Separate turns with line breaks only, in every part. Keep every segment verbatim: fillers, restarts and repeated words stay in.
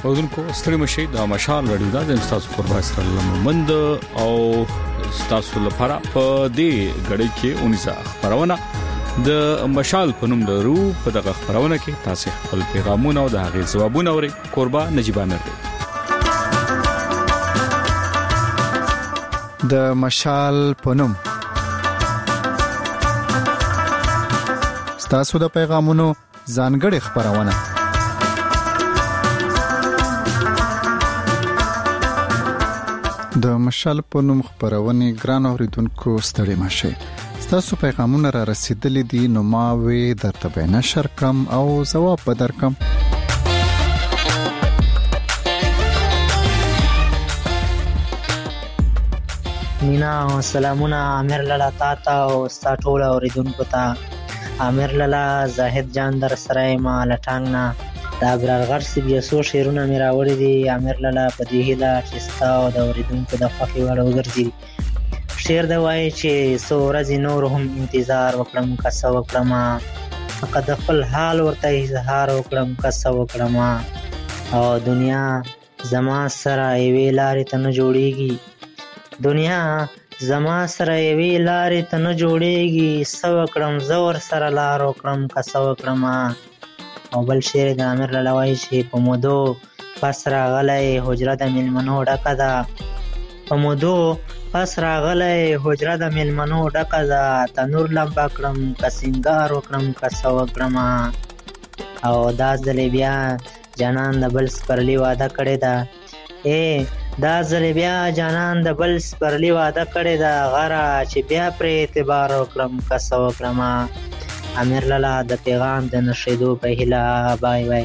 اودونکو ستړي مشي د مشال رادیو دا د تاسو قربا سره لمند او تاسو لپاره په دې غړي کې اونیزه خبرونه د مشال په نوم لرو په دغه خبرونه کې تاسو خپل پیغامونه او د هغې ځوابونه اورئ. قربا نجيب امیر دی.
د مشال په نوم تاسو د پیغامونو ځانګړي خبرونه د مشال په نوم خبرونه ګران اوریدونکو ستړي مشه. تاسو پیغامونه را رسیدلې دي نو ما وی درته به نشر کم او جواب بدرکم.
مینا سلامونه امیر لالا تا او ستاټول اوریدونکو ته. امیر لالا زاهد جان در سره ما لټانګ نه دا برغر سی بیا سو شیرونه مې راوړي دي. امیر لالا په دې هیله چې ستا او د اوریدونکو د خوښي وړ وګرځي. شعر دا وایي چې سو ورځې نور هم انتظار وکړم که څه وکړم، فقط د خپل حال ورته اظهار وکړم که څه وکړم، او دنیا زما سره یوې لارې ته نه جوړیږي، دنیا زما سره یوې لارې ته نه جوړیږي، څه وکړم زه ورسره لار وکړم که څه وکړم. او بل شعر د امیر لالا وایي چې په مودو پس راغلی حجره د میلمنو ډکه ده، په مودو پس راغلی حجره د میلمنو ډکه ده، تنور لمبه کړم که سینګار وکړم که څه وکړم. او دا ځلې بیا جانان د بل سپرلي واده کړې ده، ای دا ځلې بیا جانان د بل سپرلي واده کړې ده، غره چې بیا پرې اعتبار وکړم که څه وکړم. امیر لالا د پیغام د نشریدو په هیله. بای بای.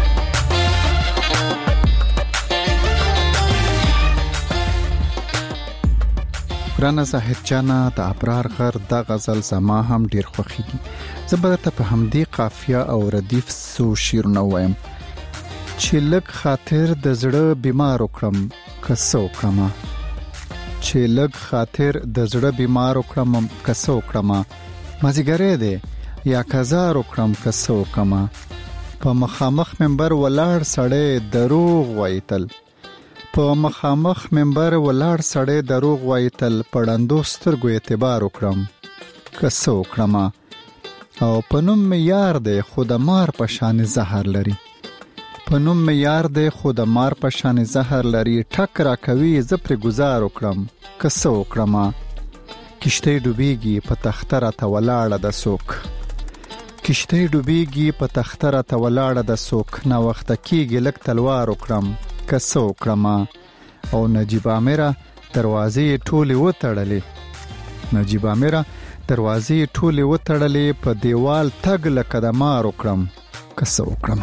ګرانه زاهد جانا د ابرار غر د غزل زما هم ډیر خوښیږي. زه به ته په همدې قافیه او ردیف سو شیرونه وایم چې لږ خاطر د زړه بیمار وکړم که څه وکړم، چې لږ خاطر د زړه بیمار وکړم که څه وکړم، مازیګری دی یا کزار وکړم که څه وکړم. په مخامخ منبر ولاړ سړی دروغ وایتل، په مخامخ منبر ولاړ سړی دروغ وایتل، پړندو سترګو اعتبار وکړم که څه وکړم. او په نوم مې یار دی خو د مار په شان زهر لري، په نوم مې یار دی خو د مار په شان زهر لري، ټک را کوي زه پرې گزار وکړم که څه وکړم. کشته ډوبېږي په تخته راته ولاړه د څوک، کشته ډوبېږي په تخته راته ولاړه د څوک، ناوخته کېږي لږ تلوار وکړم که څه وکړم. او نجیب امیره دروازې ټولې وتړلې، نجیب امیره دروازې ټولې وتړلې، په دیوال تګ لکه د مار وکړم که څه وکړم.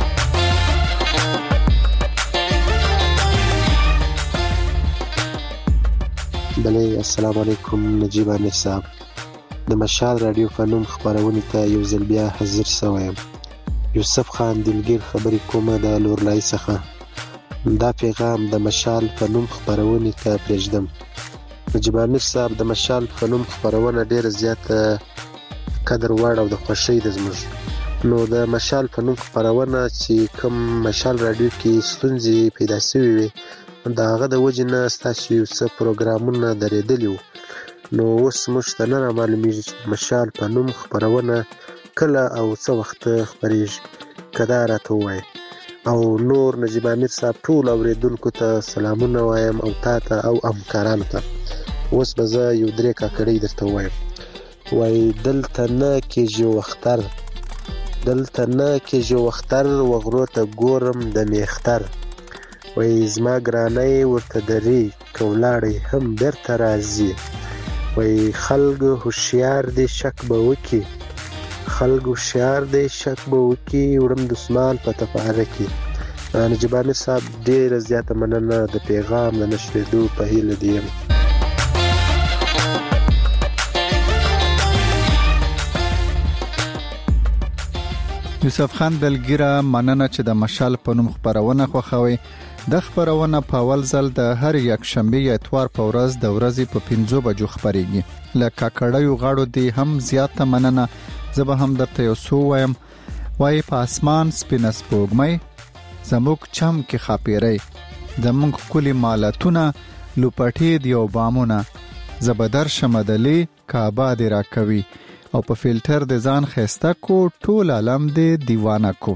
بله السلام علیکم نجیب امیر صاحب، د مشال رادیو فنوم خبرونې ته یو ځل بیا حاضر شوم. یوسف خان دلګیر خبرې کومه د لورلای څخه. دا پیغام د مشال فنوم خبرونې ته پرېږدم. نجیب امیر صاحب د مشال فنوم خبرونه ډېره زیاته قدر وړ او د خوښۍ ده زموږ. نو د مشال فنوم خبرونه چې کوم مشال رادیو کې ستونزې پیدا شوې وي د هغه د وجې نه ستاسو یو څه پروګرامونه درېدلي وو. نو اوس موږ ته نه رامعلومېږي چې مشال په نوم خپرونه کله او څه وخت خپرېږي، که دا راته ووایې. او نور نجیب امیر صاحب ټول اورېدونکو ته سلامونه وایم او تا ته او همکارانو ته. اوس به زه یو درې کاکړۍ درته ووایم. وایي دلته نه کېږي وختر، دلته نه کېږي وختر، وغرو ته ګورم د میختر. وایي زما ګرانۍ ورته درې که ولاړی هم بیرته راځي. وایي خلک هوښیار دی شک به وکړي، خلک هوښیار دی شک به وکړي، وړم دسمال په تفاره کې. نجیب امیر صاحب ډېره زیاته مننه، د پیغام د نشرېدو په هیله دې یم.
یوسف خان دلګیره مننه چې د مشال په نوم خبرونه خوښوي. د خبرونه په اول ځل د هر یک شنبه یا اتوار په ورځ د ورځې په پنځو بجو خبرېږي. لکه کړهیو غاړو دی هم زیاته مننه. زه به هم درته یو څو وایم. وایي په اسمان سپینه سپوږمۍ، زموږ چم کې خاپیری زموږ کلی مالتونه لوپټې دی او بامونه زبدر شمدلی کعبه دی را کوي او په فلټر د ځان خسته کو ټول عالم دی دیوانه کو.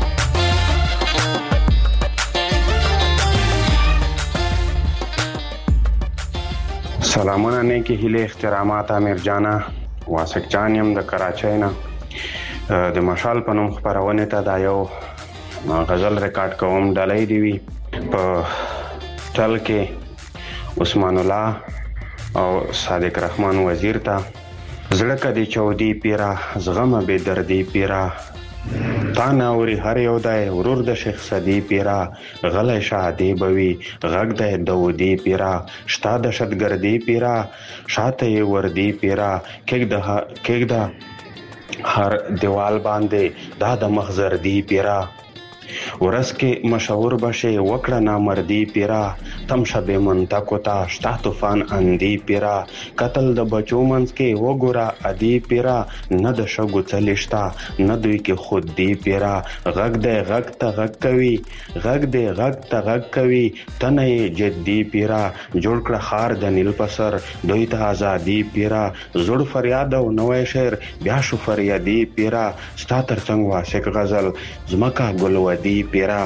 سلامونه نیکی هیله احترامات امیر جانا واسق جان یم د کراچۍ نه. د مشال په نوم خبرونه ته دا یو غزل ریکارډ کوم ډالۍ دی وی په تل کې عثمان الله او صادق رحمان وزیر ته زړه کدي چودي پیرا زغم به دردي پیرا تا ناوري هر یو دای ورور د شیخ صدی پیرا غلې شادي بوي غږ د دودي پیرا شتا د شتګردي پیرا شاته وردي پیرا کېګ د کېګ د هر دیوال باندې دا د مخزر دی پیرا ورس کې مشهور بشه وکړه نامردی پیرا تم شبه منتقو تا شتا طوفان اندی پیرا قتل د بچو منس کې وګورا ادی پیرا نه د شګو چلشتا نه دوی کې خود دی پیرا غږ د غږ ته غږ کوي غږ د غږ ته غږ کوي تنه جدي پیرا جوړ کړه خار د نیل پسر دوی ته ازادي پیرا زړ فریاد او نوې شعر بیا شو فریادي پیرا ستا تر څنګ واسق غزل زمکا ګل دی پیرا.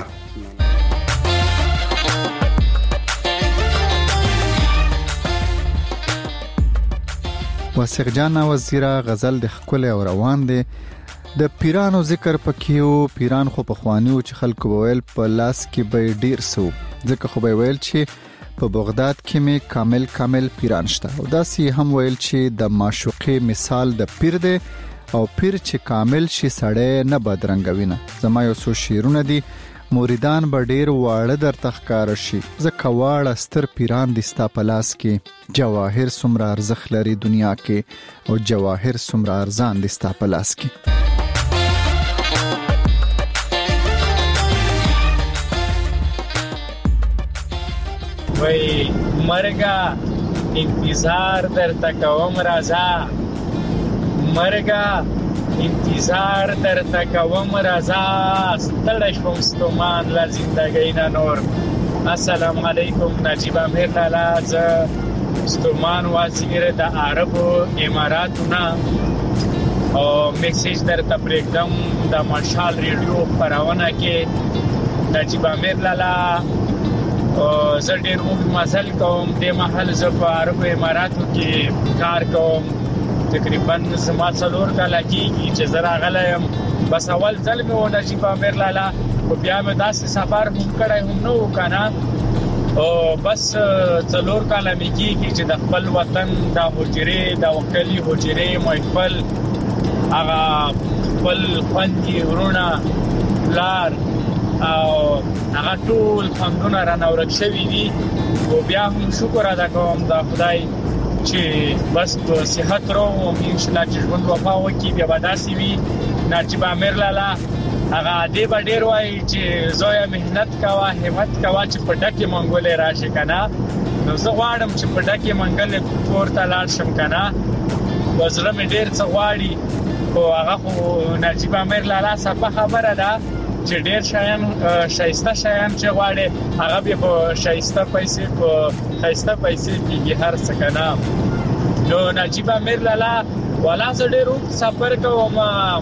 واسق جان وزیره غزل د خپل او روان دي د پیرانو ذکر پکيو. پیران خو په خوانیو چې خلکو ویل په لاس کې به ډیر سو ځکه خو به ویل چې په بغداد کې می کامل کامل پیران شته او داسې هم ویل چې د معشوقي مثال د پیر دی او پیر چې کامل شي سړی نه بدرنګوي نه. زما یو څو شعرونه دي موریدان به ډیر واړه در تخکار شي زکه واړه ستر پیران دي ستا په لاس کې جواهر څومره ارزښت لري دنیا کې او جواهر څومره ارزان دي ستا په لاس کې.
وای مرګه انتظار درته کوم راځه مرګه انتظار درته کوم راځه ستړی شوم ستومان لا زندګۍ نه نور. السلام علیکم نجیب امیر لالا ز ستومان وزیر د عربو اماراتونه او میسج درته پرېږدم د مشال ریډیو خبرونه کې نجیب امیر لالا زه ډېر اوږد مزل کوم د محل زه په عربو اماراتو کې کار کوم تقریبا زما څلور کاله کېږي چې زه راغلی یم. بس اول ځل مې و نجیب امیر لالا خو بیا مې داسې سفر هم کړی هم نه و که نه او بس څلور کاله مې کېږي چې د خپل وطن د حجرې د وکلي حجرې محفل هغه خپل خوندي ورونه پلار او هغه ټول خوندونه رانه ورک شوي دي او بیا هم شکر ادا کوم د خدای چې بس په صحت رو ان شاء الله چې ژوند وفا وکړي بیا به داسې وي. نجیب امیر لالا هغه دې به ډېر وایي چې زویه محنت کوه همت کوه چې په ډکې منګولې راشي که نه نو زه غواړم چې په ډکې منګلې کور ته لاړ شم که نه په زړه مې ډېر څه غواړي خو هغه خو نجیب امیر لالا صفه خبره ده چې ډېر شیان شایسته شیان چې غواړي هغه به په شایسته پیسې په شایسته پیسې کېږي هر څه که نه. نو نجیب امیر لالا ولا زه ډېر اوږد سفر کوم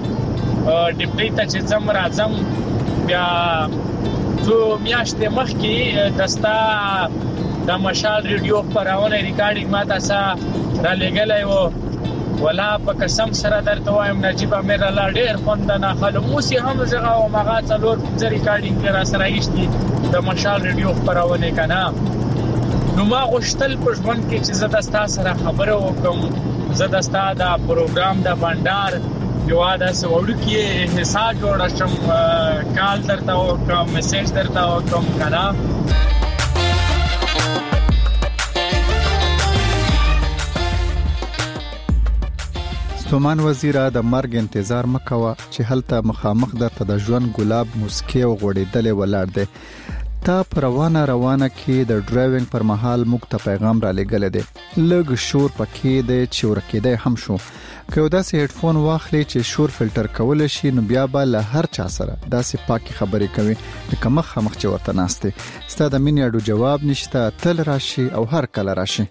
ډیپټي ته چې ځم راځم بیا څو میاشتې مخکې دستا د مشال ریډیو خبرونه ریکارډینګ ما تاسو را لګلای وو ولا په قسم سره درته وایم نجیب امیر لالا ډېر خوندنه خلموسي هم زغه او مغا څلور ځری ریکارډینګ را سره ایشتي د مشال ریډیو خبرونه کنا نو ما غوښتل په ژوند کې چې زه د تاسو سره خبرو وکم زه د تاسو د پروګرام د بندر یو دا سوړ کې حساب جوړ شم کال درته وکم میسج درته وکم کنا.
ستومان وزیره د مرګ انتظار مکوه چې هلته مخامخ درته د ژوند ګلاب مسکی او غوړېدلې ولاړ دی. تا پر روانه روانه کې د ډرایوینګ پر مهال موږ ته پیغام را لګل دی لږ شور پکې دی چې ورکېدای هم شو که داسې هډفون واخلې چې شور فلټر کول شي نو بیا به له هر چا سره داسې پاکي خبرې کوي لکه مخ مخ چې ورته ناستې ستا د مینې اډو جواب نشته تل راشي او هر کله راشي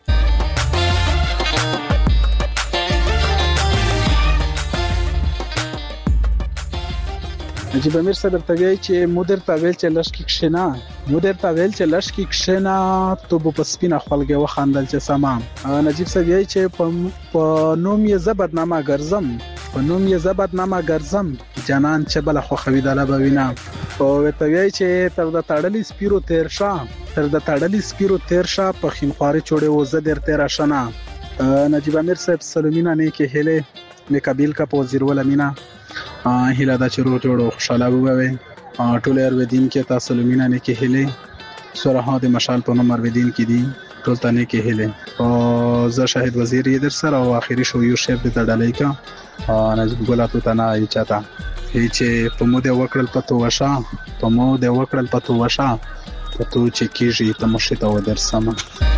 نجیب امیر صاحب درته وایي چې مودر تا ویل چې لشکې کښېنه مودر تا ویل چې لشکې کښېنه تو به په سپینه خولګې وخندل چې سمام نجیب صاحب وایي چې په نوم یې زه بدنامه ګرځم په نوم یې زه بدنامه ګرځم جانان چې بله خوښوي دله به وینم او ورته وایي چې تر د تړلي سپیرو تیر شه تر د تړلي سپیرو تیر شه په خینخوارې چوړې و زه در تېره شه نه نجیب امیر صاحب سلومینه نیکې هیلې مې قبیل کا په وزیر ولمینه هیله دا چې روغ جوړ او خوشاله ووي ټول ارویدین کې تاسو لمینه نه کې هله سره د مشال په نوم ارویدین کې دي ټول تنه کې هله او زه شاهد وزیر یې در سره او اخیری شو یو شیف د ډالۍ کا نجیب ګلاتو تنه ای چاته هیڅ په مو د وکړل پتو وشا په مو د وکړل پتو وشا پتو چې کیږي تمشه ته ودر سم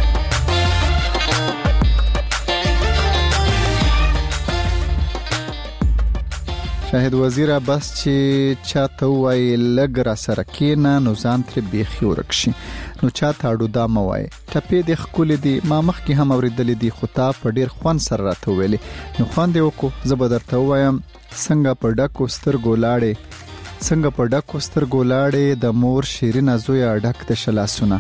شاهد وزیره بس چې چاته وای لګ را سره کېنه نو ځان تر بیخي ورکشي نو چاته اډو دا موای ټپې د خکول دي ما مخ کې هم اوریدل دي خو تا په ډیر خوان سره راته ویلي نو خوان دی وکړو زبردرته وایم څنګه په ډکو سترګو لاړې څنګه په ډکو سترګو لاړې د مور شیرین زویا ډک د شلاسونه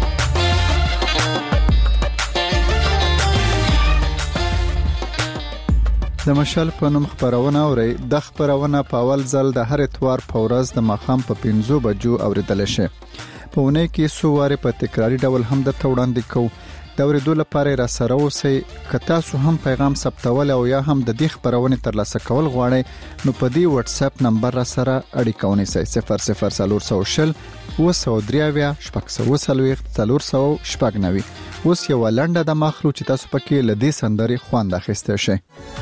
د مشال په نوم خبرونه اوري د خبرونه په اول ځل د هر اتوار په ورځ د ماخام په پنځو بجو اوریدل شي په ونه کې سو واره په تکراری ډول هم د توړاندې کو د اوریدو لپاره را سره اوسئ که تاسو هم پیغام ثبتول او یا هم د دې خبرونه ترلاسه کول غواړئ نو په دې واتس اپ نمبر را سره اړیکه ونیسئ صفر صفر څلور سوه شل اوه سوه درې اویا شپږ سوه څلوېښت څلور سوه شپږ نوي اوس یو لنډه د مخلو چې تاسو پکې له دې سندرې خوند اخیستی شئ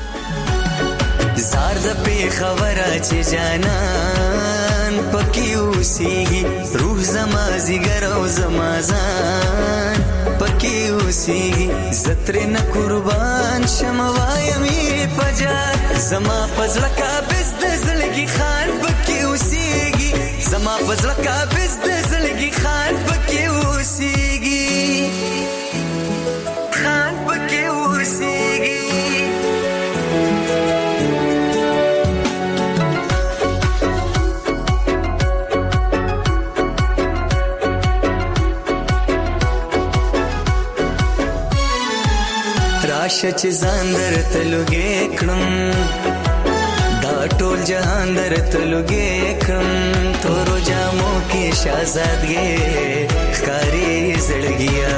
زار د پی خبره چې جانان پکې اوسېږي روح زما زیګر او زما ځان پکې اوسېږي زتر نه قربان شم وایم یې پجار زما پزړه قابض د زړګي خان پکې اوسېږي زما پزړه قابض د زړګي خان پکې اوسېږي خان پکې اوسېږي راشه چې ځان درته لږې کړم دا ټول جهان درته لږې کړم تورو جامو کې شهزادګۍ ښکاري زړګیا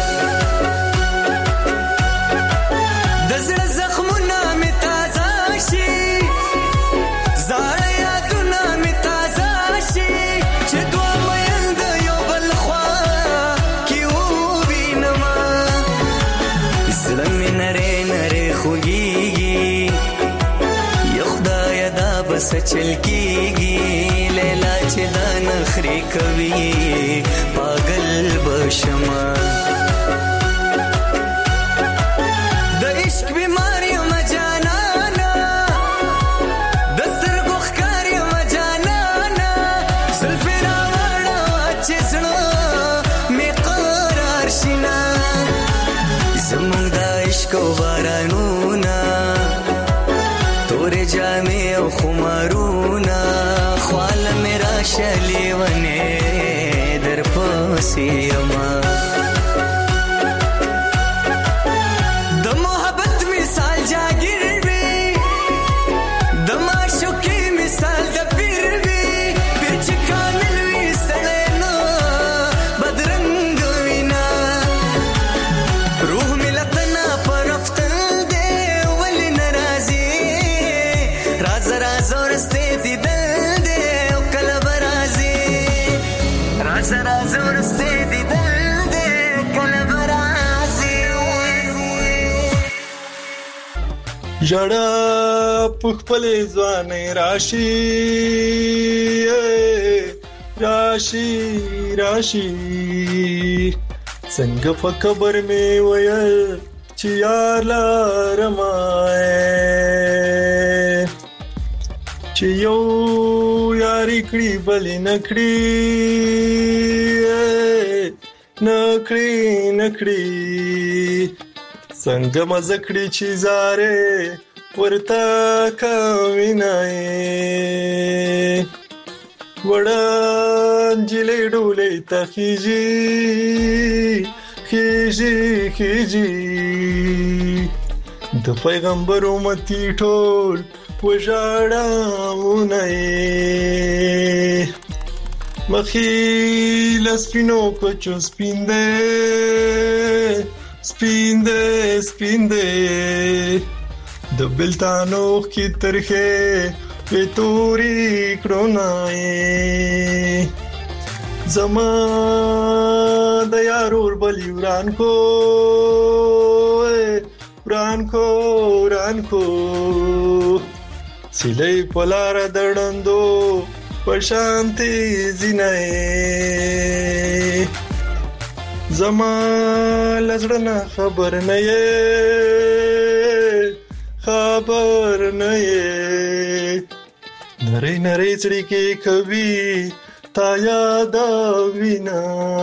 د زړه زخمونه مې تازه شي زاړه یادونه مې تازه شي چې دوه میل د یو بل خوا کې ووینمه زړه مې نری نری خوږیږي یا خدایه دا به څه چل کېږي لیلا چې دا نخرې کوي پاگل به شمه د عشق بیمار یم جانانا د سترګو ښکار یم جانانا زلفې راوړه چې زړه مې قرار شي نه زمونږ د عشق او بارانونه تورې جامې او خمارونه خواله مې راشه لیونې در پسې یمه د محبت مثال جاګیر وي د معشوقې مثال د پیر وي پیر چې کامل وي سړی نه بدرنګ وینا روح مې له تنه په رفتن دی ولې نه راځي راز راز ورستې دیدل دی او کله به راځي راز راز ورستې دیدل دی کله به راځي
ژړا په خپلې ځوانۍ راشي راشي راشي څنګه په خبر مې ویل چې یار لارم چې یو یاري کړي بلې نکړي نکړي نکړي څنګه مزه کړي چې زاره ورته کوینای وړان جلې ډولې تخیجي خیجي خیجي د پیغمبر امتی ټول وژاړمونه مخې لسپینو کوچو سپین دی سپین دی سپین دی د بلتانو کی ترخه په توري کړونای زما د یارور بلی وران کو وران کو وران کو سیلې پلار دړندو پشانتی زینای زما لزړه خبر نه یې خبر نه یې نری نری چړي کې کوي تا یاد وینا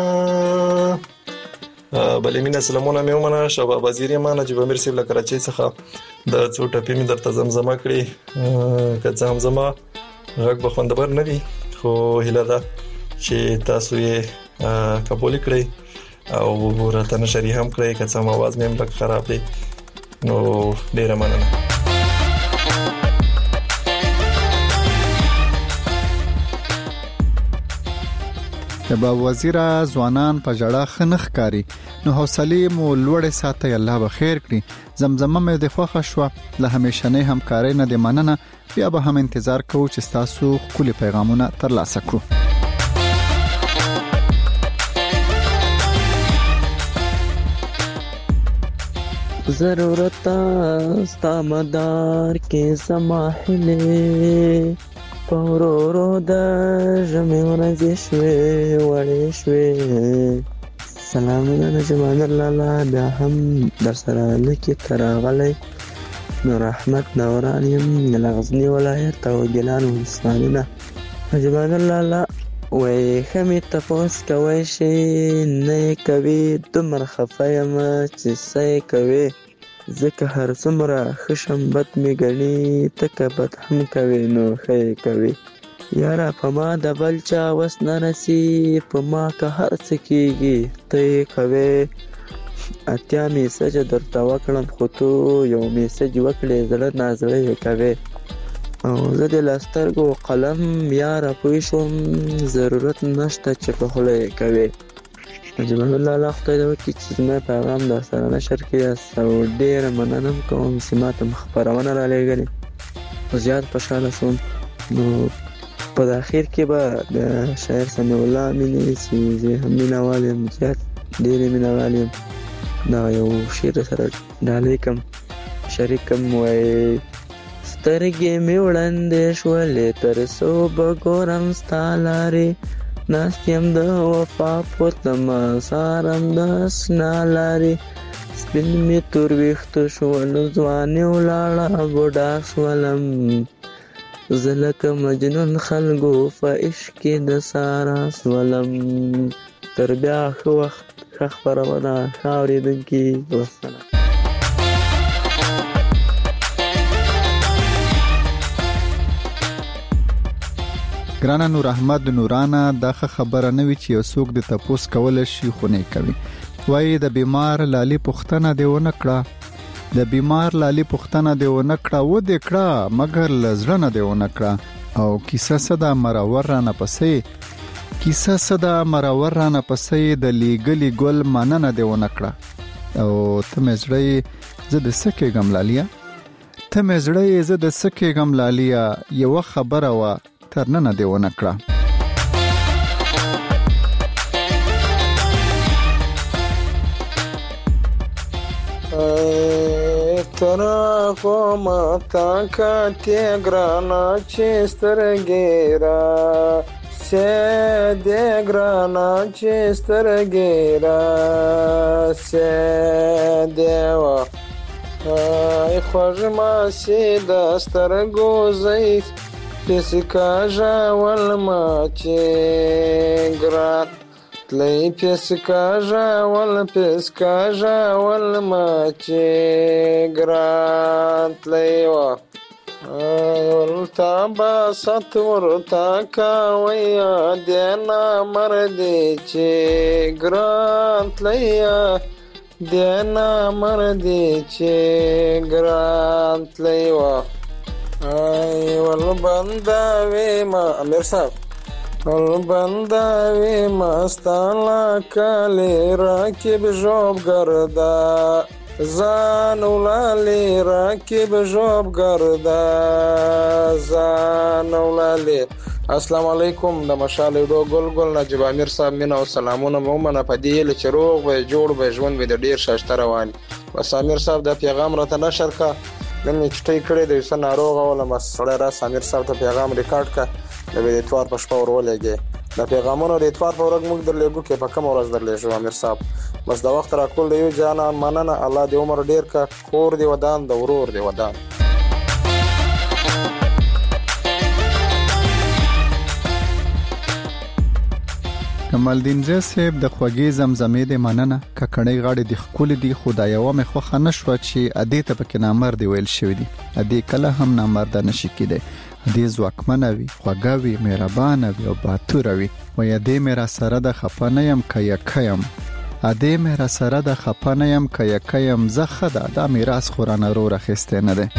بلې مینا سلامونه مې ومنه شباب وزیر یم نجیب امیر صاحب له کراچۍ څخه د څو ټپې مې درته زمزمه کړې که څه هم زما غږ به خوندور نه وي خو هیله ده چې تاسو یې قبول کړئ او راته نشري هم کړئ که څه هم اواز مې هم لږ خراب دی نو ډیره مننه
شباب وزیر ځوانان په جړه خنخ کاری نو حوصله مو لوړه ساتي الله به خیر کړي زمزمه مې د خوښه شو له همیشنه همکاري نه د مننه بیا به هم انتظار کوو چې تاسو خپل پیغامونه ترلاسه کړو
ضرورت ستا مدار کې سماحله پورورو د ژمې ورځې شوې وړې شوې سلامونه نجمان لالا بیا هم در سره لکې تراغلی نور احمد نوران یم د غزني ولایت او ګیلان ولسوالۍ نه نجمان لالا وایي ښه مې تپوس کوی شي نه یې کوي دومره خفه یم چې څه یې کوي ځکه هر څومره ښه شم بد مې ګڼي ته که بد هم کوې نو ښه یې کوې یاره په ما د بل چا وس نه رسي په ما که هر څه کېږي ته یې کوې اتیا میسج درته وکړم خو تو یو میسج وکړې زړه نازړه یې کوې او زه د له سترګو قلم یاره پوه شوم ضرورت نشته چې په خوله یې کوې نجمان الله الله خدای دې وکړي چې زما پیغام در سره نشر کړي او ډېره مننه کوم چې ما ته خپرونه رالېږلې خو زیات خوشحاله شوم نو په اخر کې به د شاعر سمیع الله مینې چې زه هم مینهوال یم زیات ډېرې مینهوال یم دا یو شعر سره ډالۍ کړم شریک کړم وایي سترګې مې وړاندې شولې تر څو به ګورم ستا لارې ناست یم د وفا پورتمه سارم د شنه لارې سپین مې تور ویښته شول ځوانې ولاړه بوډا شولم زه لکه مجنون خلکو په عشق کې د سارا شولم تر بیا ښه وخت ښه خپرونه ښه اورېدونکي والسلام
ګرانه نور احمد نورانه دغه خبره نه وی چې یو څوک د تپوس کول شي خو نه کوي وایي د بیمار لالي پختنه دی ونه کړه د بیمار لالي پختنه دی ونه کړه و دې کړه مګر لزړه دی ونه کړه او کیسه صدا مرور نه پسې کیسه صدا مرور نه پسې د لیګلی ګل مننه دی ونه کړه او ته مزړې زه د سکه ګملالیا ته مزړې زه د سکه ګملالیا یو خبره وا ترنه دی ونه کړه
ترا کوما تا کا تی ګرانا چې سترګې را سې دې ګرانا چې سترګې راسې دې وا ای خوږ ماسې د سترګو ضعیف پسې کاږه ولما چې ګران تلې پسې کاږه ول پسې کاږه ولما چې ګران تلې وا ورتا باسط ورتا کاویا دینا مردی چې ګران تلیا دینا مردی چې ګران تلیا ای ول بنداوي ما امیر صاحب ول بنداوي مستالا کلی راکب جوب ګردا زان ولالی راکب جوب ګردا زان ولالی. السلام علیکم د مشال ډو ګل ګل نجیب امیر صاحب مینا او سلامونه مومنه پدې ل چروغ به جوړ به ژوند به ډیر شاشته روان. بس امیر صاحب د پیغام راته نشر کا نن می چټی کړی د وسه ناروغ ولا مسړی را امیر صاحب ته پیغام ریکارډ کا د اتوار په شپه ورولېږي د پیغامونو د اتوار په ورځ موږ درلېږو کې په کوم ورځ درلېږو امیر صاحب. بس د وخت را کول یو جانا مننه الله دې عمر ډیر کا کور دی ودان د ورور دی ودان.
کمالدین صاحب د خوږی زمزمې د مننه ککړې غاړې د خپل دی خدایو مې خو خنشو چې ادې ته پکې نامر دی ویل شوی دی ادې کله هم نامر د نشي کېده ادې ځواکمنه وي خوږه وي مهربانه وي او باتوره وي و ادې مې را سره د خپنه يم کیا کیم ادې مې را سره د خپنه يم کیا کیم زخه دا د میراث خورانه رو راخسته نه ده.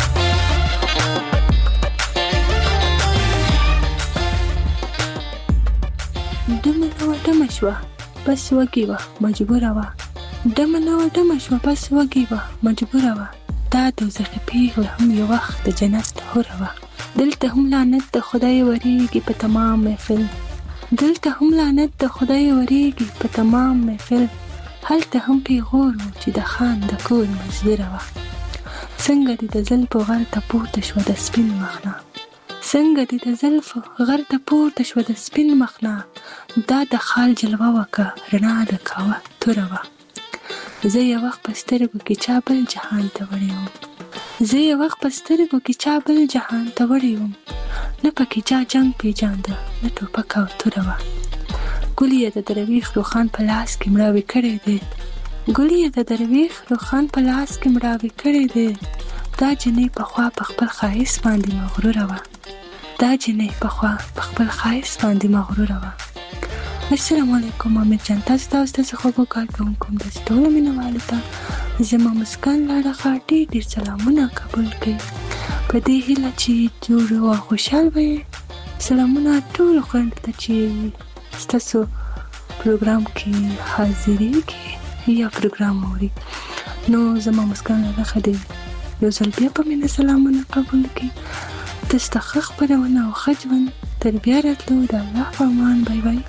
دمنه و دمه شوه بس وږې وه مجبوره وه دمنه و دمه شوه بس وږې وه مجبوره وه دا دوزخي پیغله هم یو وخت د جنت حوره وه دلته هم لعنت د خدای وریږي په تمام محفل دلته هم لعنت د خدای وریږي په تمام محفل هلته هم پیغور و چې د خان د کور مزدوره وه څنګه دې د زلفو غر ته پورته شوه د سپین مخنه څنګه دې د زلفو غر ته پورته شوه د سپین مخنه دا د خال جلوه وکه رڼا د کاوه توره وه زه یو وخت په سترګو کې چا بل جهان ته وړی وم زه یو وخت په سترګو کې چا بل جهان ته وړی وم نه پکې چا جنګ پیژانده نه ټوپک او توره وه ګل یې د درویش روخان په لاس کې مړاوی کړی دی ګل یې د درویش روخان په لاس کې مړاوی کړی دی دا جنې پخوا په خپل ښایست باندې مغروره وه دا جنې پخوا په خپل ښایست باندې مغروره وه. السلام علیکم امیر جان تاسو تاسو ته خوږو کار کوونکم داسې ټولو مینهوالو ته زما مسکان لاړه ډېر ډېر سلامونه قبول کړئ په دې هیله چې جوړ او خوشحال وئ. سلامونه ټولو خویندو ته چې ستاسو پروګرام کې حاضرېږي یا پروګرام اوري نو زما مسکان لاړه دې یو ځل بیا په مینه سلامونه قبول کړئ. تاسو ته ښه خپرونه او ښه ژوند تر بیا راتلو د الله په امان. بای بای.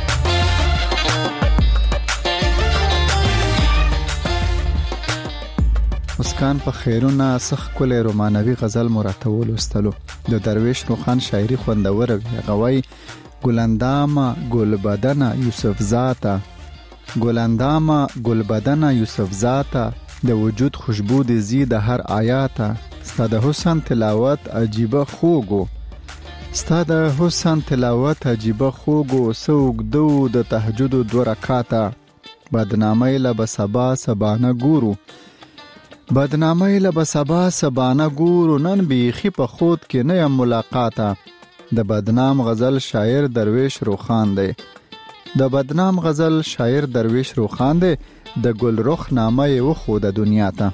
مسکان په خیرونه سخ کله رومانوي غزل مراته ولستلو د درویش روخان شاعري خوندور وی غوي ګلندامه ګلبدنه یوسف زاتا ګلندامه ګلبدنه یوسف زاتا د وجود خوشبو د زید هر آیاته ستاد حسن تلاوت عجیبه خوګو ستاد حسن تلاوت عجیبه خوګو سوق دو د تهجد دو رکعاته بدنامه ل بسبا سبانه ګورو بدنامه ل بسبا سبانه ګورو نن بیخي په خود کې نه ملاقاته د بدنام غزل شاعر درویش روخان دی د بدنام غزل شاعر درویش روخان دی د ګل رخ نامه یو خو د دنیا ته.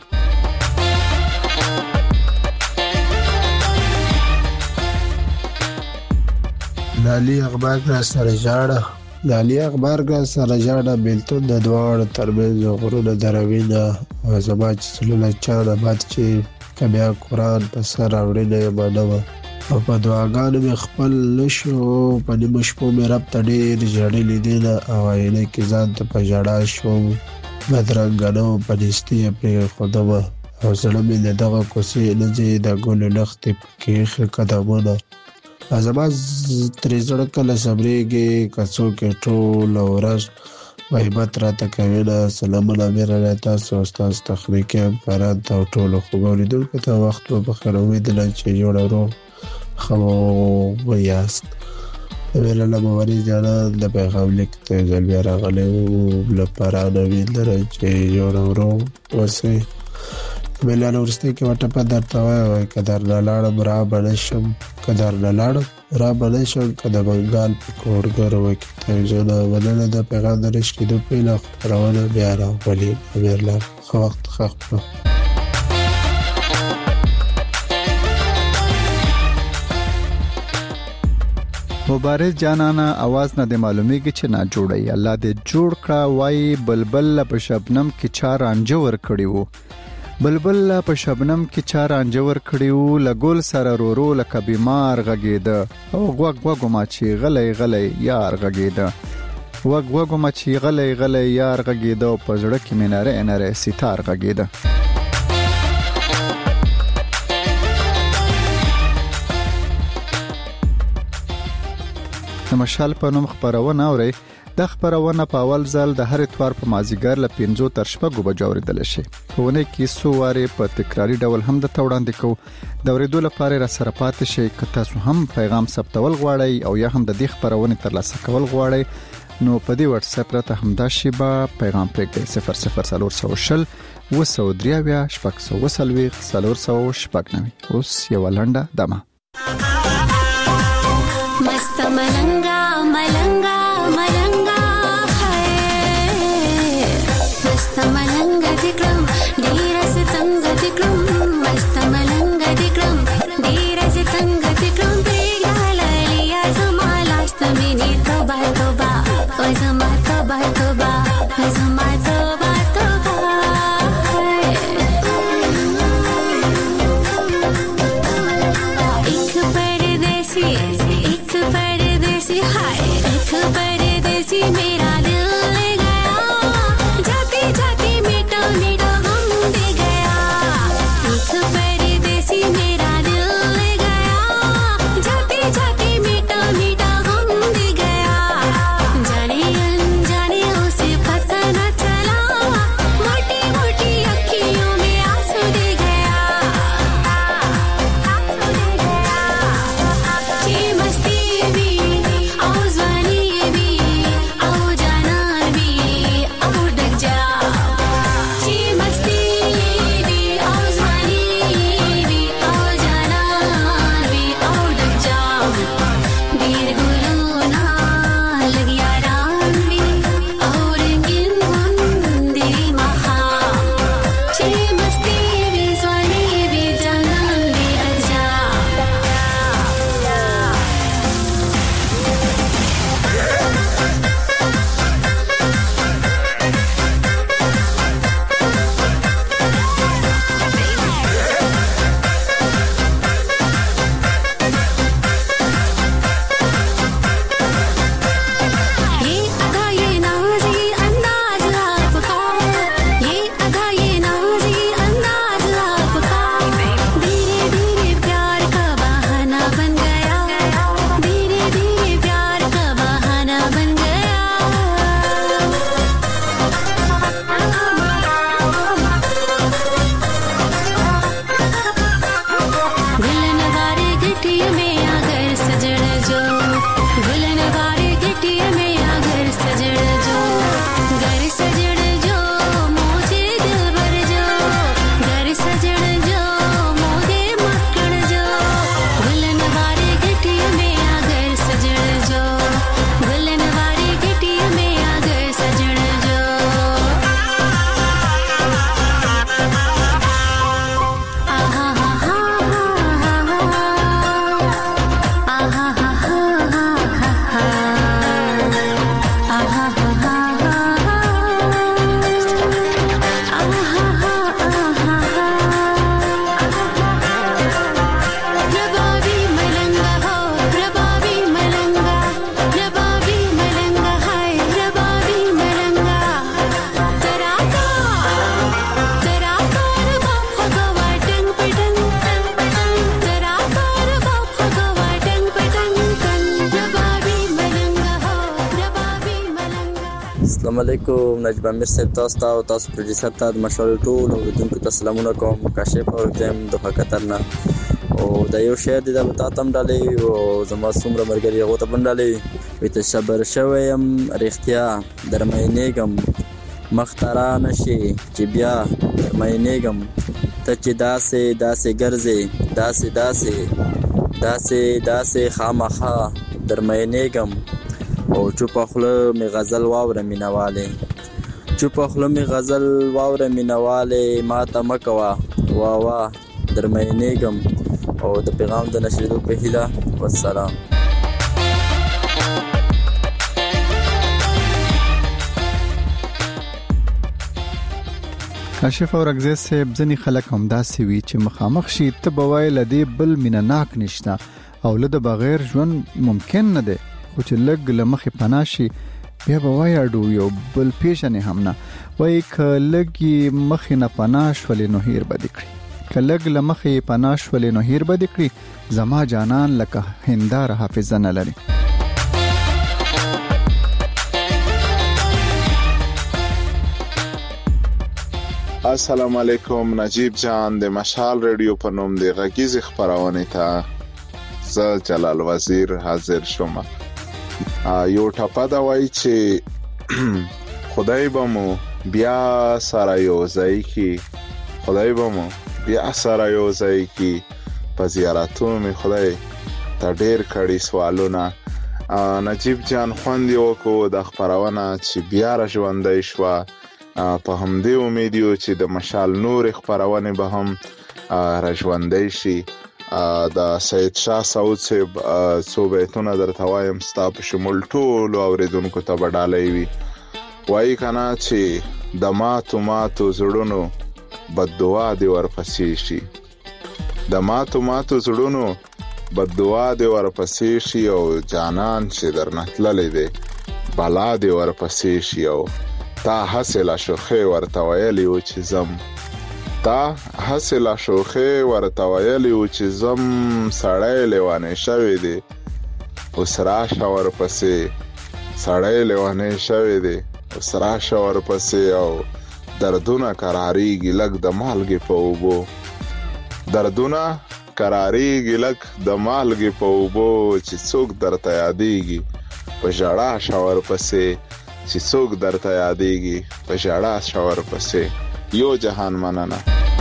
لالی اخبار را سره جاړه لالی اخبار را سره جاړه بیلتون د دواړو ترمنځ غرونه دروینه او زما چې سلوله چانه باد چې کبیا قرآن په سر راوړینه یې مانوه او په دعاګانو مې خپل نشو په نیمو شپو مې رب ته ډېر ژړلي دي نه او عینه کې ځان ته په ژړا شوم بدرنګه نه و په نیستي یې پرېښودمه او زړه مې د دغه کوڅې نه ځي د ګلو لښتې پکې ایښې قدمونه زما ترې زړه کله صبرېږي که څوک یې ټوله ورځ غیبت راته کوي نه. سلامونه امیر علیه تاسو او ستاسو تخنیکي همکارانو ته او ټولو خوږو اورېدونکو ته وخت به بخیر. امید لرم چې جوړ او روغ ښه به یاست. امیر الله مبارز جانان د پیغام لیک ته یو ځل بیا راغلی وو له پرانه امید لرم چې جوړ او روغ اوسئ. امیر الله وروستۍ کې یوه ټپه درته وایي که درنه لاړم را به نه شم که درنه لاړم را به نه شم که د بنګال په کورګرو وکې تلویزیونه. مننه د پیغام د رشد کېدو پیله خپرونه بیا راولي. امیر الله ښه وخت ښه خپره.
مبارز جانانا आवाज نه دی معلومیږي چې نه جوړي. الله دې جوړ کړه وای بلبل په شبنم کې چار انجور کړیو. بلبل په شبنم کې چار انجور کړیو لګول سره رورو لکه بیمار غږیده او غوګ غوګ ما چې غلې غلې یار غږیده وګ وګ ما چې غلې غلې یار غږیده په زړه کې میناره اناره ستار غږیده. مشال په نوم خبرونه اوري. د خبرونه په اول ځل د هر اتوار په مازیګر ل پنځو تر شپږو بجو اوریدل شي. ونه کې سو واره په تکراری ډول هم د توړاندې کو د اوریدو لپاره را سره پاتې شي. که تاسو هم پیغام ثبتول غواړئ او یا هم د دې خبرونه ترلاسه کول غواړئ نو په دې واتس اپ راته همدا شیبه پیغام پرېږدئ. صفر صفر څلور سوه شل اوه سوه درې اویا شپږ سوه څلوېښت څلور سوه شپږ نوي. اوس یوه لنډه دمه.
मस्त मलंगा मलंगा मलंगा है मस्त मलंगा दिक्रम धीरज तंग दिक्रम मस्त मलंगा दिक्रम धीरज तंग दिक्रम प्रियाला लिया जमाला स्तमिनी तोबा तोबा ओ जमा तोबा तोबा ओ जमा तोबा तोबा एक पर
السلام علیکم نجیب امیر صاحب، تاسو ته او تاسو پروډوسر ته د مشال ټول اوریدونکو ته سلامونه کوم. کاشف او زم د قطر نه او د یو شعر د بتا تم ډالې او زما څومره مرګري هغه ته بندالې وي ته صبر شویم رښتیا درمینېګم مختارا نشي چې بیا درمینېګم ته چې داسې داسې ګرځې داسې داسې داسې داسې خامخا درمینېګم او چوپ خله می غزل واوره مینواله چوپ خله می غزل واوره مینواله ما ته مکوا وا وا درمینېګم او د پیغام د نشریدو په هیله والسلام.
کاشف او رغزه صاحب ځنی خلک هم داسې وی چې مخامخ شي ته بوای لدی بل مینناک نشته او له بغیر ژوند ممکن نه دی، خو چې لګ لمخې پناشي بیا بوای اډو یو بل پیژنې هم نه وای ک لګي مخې نه پناش ولې نو هیر بد کړی ک لګ لمخې پناش ولې نو هیر بد کړی زما جانان لکه هندار حافظ نه لري.
السلام علیکم نجیب جان د مشال رادیو په نوم د غږیز خبرونه ته زه جلال وزیر حاضر شوم. یو ټپه دا وایي چې خدای به مو بیا سره یو ځای کی خدای به مو بیا سره یو ځای کی په زیارتونو می خدای ته ډیر کړي سوالونه. نجیب جان خوند یو کو د خبرونه چې بیا را ژوندۍ شو په همدې امید یو چې د مشال نور خبرونه به هم را ژوندۍ شي. د سید شاه سعود صاحب څو بیتونه درته وایم ستا په شمول ټولو اوریدونکو ته به ډالۍ وي. وایي کنه چې د ماتو ماتو زړونو بددعا دې ورپسې شي د ماتو ماتو زړونو بددعا دې ورپسې شي او جانان چې درنه تللی دی بلا دې ورپسې شي او تا هسې لا شوخې ورته ویلي و چې ځم تا هسې لا شوخې ورته ویلي و چې ځم سړی لیونی شوی دی اوس راشه ورپسې سړی لیونی شوی دی اوس راشه ورپسې او دردونه قراریږي لږ د مالګې په اوبو دردونه قراریږي لږ د مالګې په اوبو چې څوک درته یادیږي په ژړا شه ورپسې چې څوک درته یادیږي په ژړا شه ورپسې. یو جهان مننه.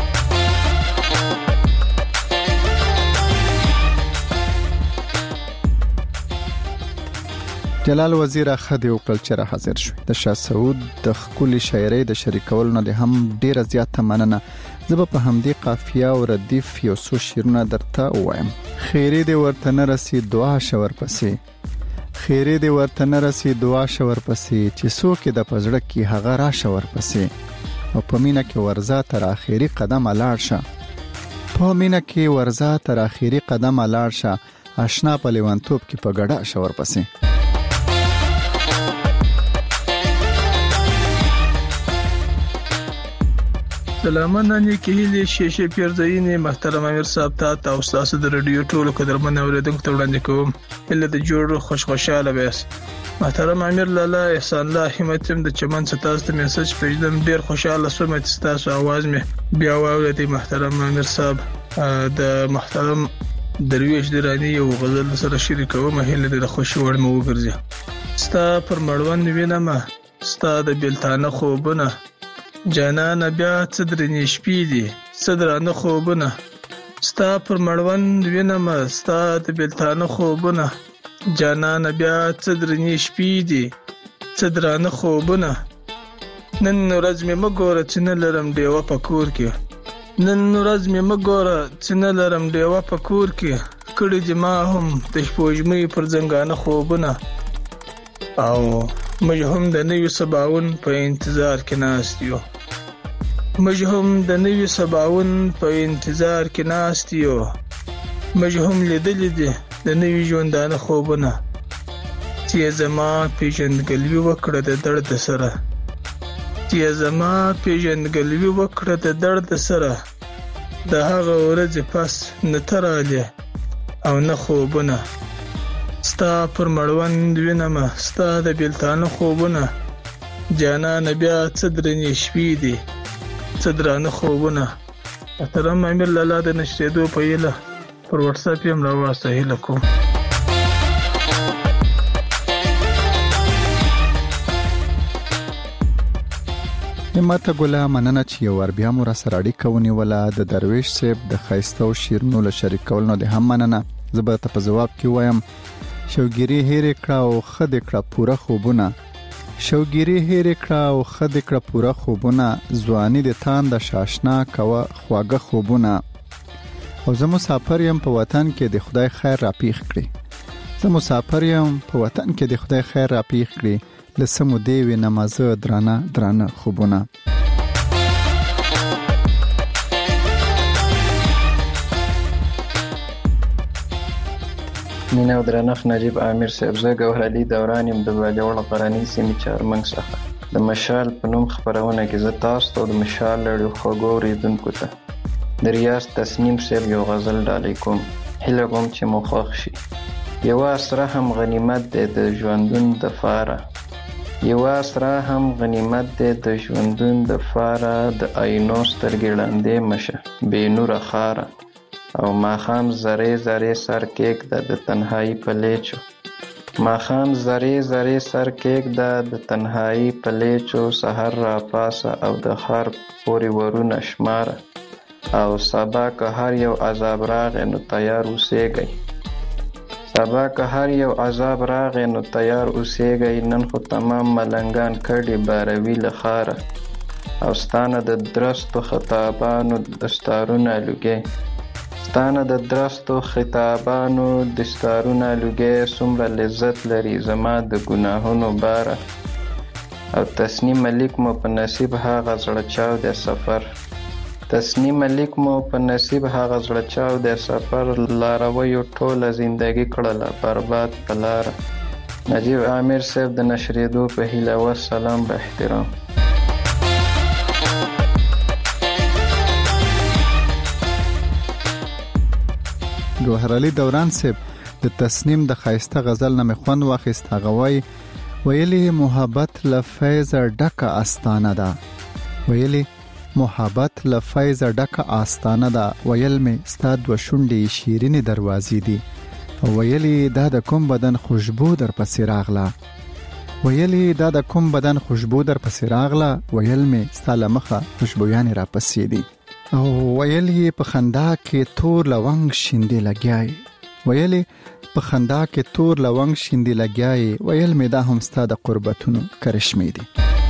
جلال وزیر اخد یو کلچر حاضر شو د شاه سعود د خولي شاعرۍ د شریکولو نه هم ډیر زیات مننه. زه په همدې قافیه او ردیف یو څو شیرونه درته وایم. خیره دې ورته نه رسي دعا شور پسې خیره دې ورته نه رسي دعا شور پسې چې څوک د پزړه کې هغه را شور پسې او په مینا کې ورزا تر اخیری قدم لاړ شه په مینا کې ورزا تر اخیری قدم لاړ شه آشنا په لیوانتوب کې په ګډه شور پسې.
سلامونه نیکی هیلې شیشه پیرځینې محترم امیر صاحب ته او تاسو د رادیو ټولو قدرمن اوریدونکو ته وړاندې کوم اله د جوړ خوش خوشاله بیس. محترم امیر لالا احسان الله همتم د چمن ستاسو ته میسج پیژدم ډیر خوشاله شوم چې تاسو आवाज مې بیا واورېدې. محترم امیر صاحب د محترم درویش درانی یو غزل سره شریکوم هله د خوشي وړ مو وګرځي. ستا پر مړوند وینم ستا د بلتانه خوبونه جانان بیا صدرنی شپې دي صدرانه خوبونه ستا پر مړوند وینم ستا د بلتانه خوبونه جانان بیا صدرنی شپې دي صدرانه خوبونه نن ورځ مې مګوره چې نه لرم دیوه په کور کې نن ورځ مې مګوره چې نه لرم دیوه په کور کې کړي دي ما هم د شپوږمۍ پر زنګانه خوبونه او موږ هم د نوي سباون په انتظار کې ناست یو موږ هم د نوي سباون په انتظار کې ناست یو موږ هم لیدلې دي د نوي ژوندانه خوبونه چې زما پیژندګلوي وکړه د درد سره چې زما پیژندګلوي وکړه د درد سره د هغه ورځې پس نه تراله او نه خوبونه ستا پر مړوند وینم ستا د بلتانه خوبونه جانان بیا څه درنې شپې دي څه درانه خوبونه. محترم امیر لالا د نشریدو په هیله پر واتس اپ هم راواسته هیله کوم.
همت ګله مننه چې یو ور بیا مو را سره اړیکه ونیوله. د درویش صاحب د ښایسته او شیرینو له شریکول نو د هم مننه. زه به ته په جواب کې وایم شوګيري هېرې کړه او ښه دې کړه پوره خوبونه. شوګيري هېرې کړه او ښه دې کړه پوره خوبونه. ځواني د تان د شاشنا کوه خواږه خوبونه. او زه مسافر یم په وطن کې د خدای خیر را پیښ کړي. زه مسافر یم په وطن کې د خدای خیر را پیښ کړي. لسمو دیوی نمازه درانه درانه خوبونه.
مینه او درنښت نجیب امیر صاحب، زه ګوهرعلي دوران یم د باجوړ غرنۍ سیمې چارمنګ څخه. د مشال په نوم خپرونه کې زه تاسو ته د مشال لړیو خوږو اورېدونکو ته د ریاض تسنیم صاحب یو غزل ډالۍ کوم. هیله کوم چې مو خوښ شي. یوه اسره هم غنیمت دی د ژوندون د فاره. یوه اسره هم غنیمت دی د ژوندون د فاره. د آینو سترګې ړندې مشه بې نوره خاره. او ماښام زرې زرې سر کېږده د تنهایي په لیچو. ماښام زرې زرې سر کېږده د تنهایي په لیچو. سحر را پاسه او د ښار پورې ورونه شماره. او سبا که هر یو عذاب راغی نو تیار اوسېږئ. سبا که هر یو عذاب راغی نو تیار اوسېږئ. نن خو تمام ملنګان کډې باروي له ښاره. او ستانه د درستو خطابانو دستارونه لوګي. ستانه د درستو خطابانو دستارونه لوګي. څومره لذت لري زما د ګناهونو باره. او تسنیم ملیک مو په نصیب هغه زړه چاو دی سفر. تسنیم ملیک مو په نصیب هغه زړه چاو دی سفر. لارویو ټوله زندگی کړله برباد په لاره. نجیب امیر صاحب د نشریدو په هیله و سلام به احترام.
ګوهرعلي دوران صاحب د تسنیم د ښایسته غزل نه مې خوند واخیست. هغه وایي ویلي محبت له فیضه ډکه آستانه ده. ویلي محبت له فیضه ډکه آستانه ده. ویل مې ستا دوه شونډې شیرینې دروازې دي. ویلي دا د کوم بدن خوشبو در پسې راغله. ویلي دا د کوم بدن خوشبو در پسې راغله. ویل مې ستا له مخه خوشبویانې را پسې دي. او ویلي په خندا کې تور لونګ شیندې لګیای. ویلي په خندا کې تور لونګ شیندې لګیای. ویل مې دا هم ستا د قربتونو کرشمې دي.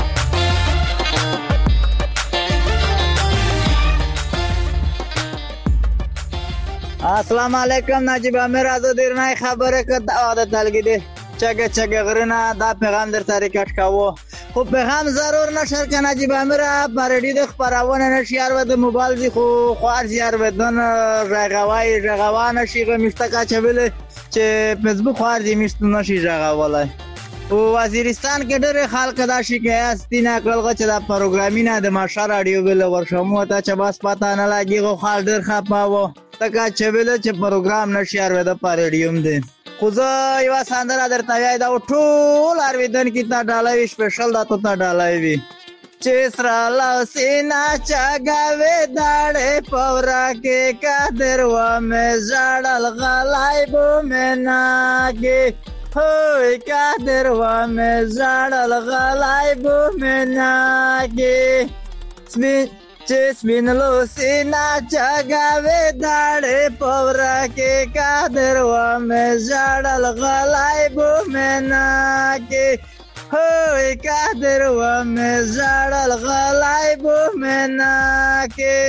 السلام علیکم نجیب امیر. از دیرنای خبره که عادت دلگیده چگه چگه غرنا دا پیغام در تاریکت کاو. خب پیغام ضرور نشر که نجیب امیر پردی د خبرونه نشیار و د موبایل زی خو خوار زیار بدن رغوای رغوان شي غمشتکا چبله چې فیسبوک خوار زی مشت نشي رغوالای. او وزیرستان کې ډېر خلک دا شکایت دینه کولغه چې دا پروګرامینه د ماشا رادیو بل ورشمو ته چې بس پتا نه لګي خو خال ډېر خپاوه تکا چې بل چې پروګرام نشیار و د پاریډیوم دی. خو زه یو سندره درته وای دا ټول ارویدن کې تا ډالوي سپیشل دا ته تا ډالوي چې سره لاسینا چاګاوي داړې پورا کې قدر و مې ځړل غلایبو مناګي. هوی قدر و مې ځړل غلایبو مناګي. سپین چې سپین لوسینا چاګاوي داړې پورا کې قدر و مې ځړل غلایبو مناګي. هوی قدر و مې ځړل غلایبو مناګي.